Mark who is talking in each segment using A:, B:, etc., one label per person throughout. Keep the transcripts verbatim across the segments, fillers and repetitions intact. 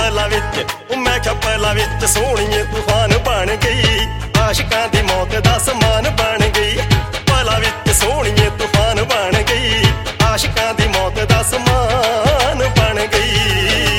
A: पला विच मैं क्या पला विच सोहणीए तूफान बन गई आशिकां दी मौत दा समान बन गई पला विच सोहणीए तूफान बन गई आशिकां दी मौत दा समान बन गई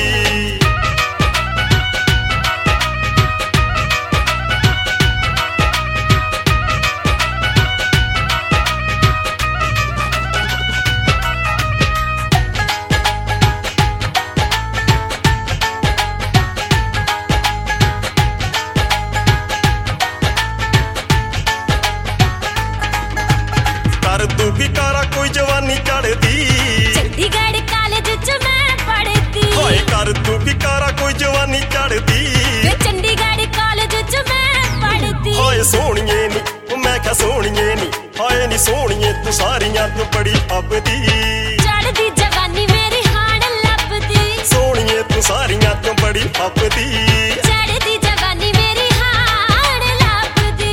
A: तू भी कारा कोई जवानी चढ़दी
B: चंडीगढ़ कॉलेज च मैं पढ़दी
A: हाय कर तू भी कारा कोई जवानी चढ़दी
B: चंडीगढ़ कॉलेज च मैं पढ़दी
A: हाय सोहणीए नी मैं क्या सोहणीए नी हाय नी सोहणीए तू सारियां तू बड़ी फबदी
B: चढ़दी जवानी मेरी हाड़ लभदी
A: सोहणीए तू सारियां तू बड़ी फबदी
B: चढ़दी जवानी मेरी हाड़ लभदी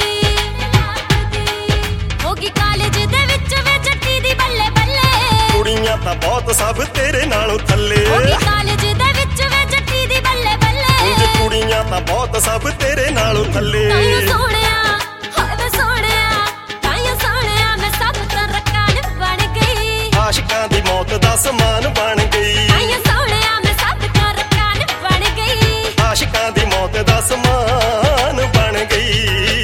B: होगी कॉलेज दे
A: कुड़ियां तां बहुत सब तेरे नालों थल्ले
B: कॉलेज दे विच वे जट्टी दी बल्ले बल्ले
A: उंज कुड़ियां तां बहुत सब तेरे नालों थल्ले
B: ताईं सोहणिया हाय वे सोहणिया ताईं सोहणिया मैं सब तां रकान बन गई
A: आशिकां दी मौत दा समान बन गई
B: ताईं सोहणिया मैं सब तां रकान बन गई
A: आशिकां दी मौत दा समान बन गई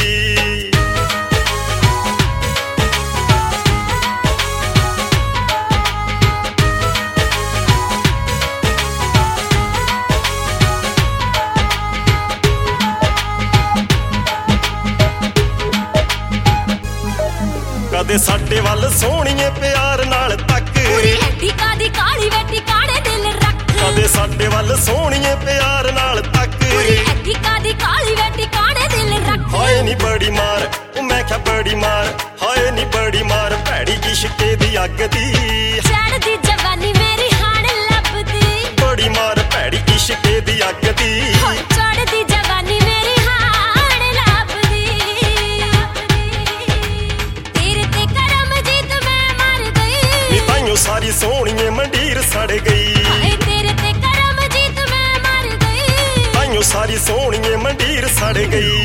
A: कदे साडे वल सोहणीए प्यार नाल तक
B: पूरी हड्डी कादी काली वेटी काणे दिल रख
A: कदे साडे वल सोहणीए प्यार नाल तक
B: पूरी हड्डी कादी काली वेटी काणे दिल रख
A: हाय नी बड़ी मार मैं क्या बड़ी मार हाय नी बड़ी मार भैड़ी इश्के दी अग दी
B: चढ़दी जवानी मेरी हाड़ लभदी
A: बड़ी मार भैड़ी इश्के दी अग दी
B: चढ़दी जवानी मेरी हाड़ लभदी तेरे ते करम जीत मैं मर गई
A: नी ताइयों सारी सोहणीए मंडीर सड़ गई
B: हाय तेरे ते करम जीत मैं मर गई
A: ताइयों सारी सोहणीए मंडीर सड़ गई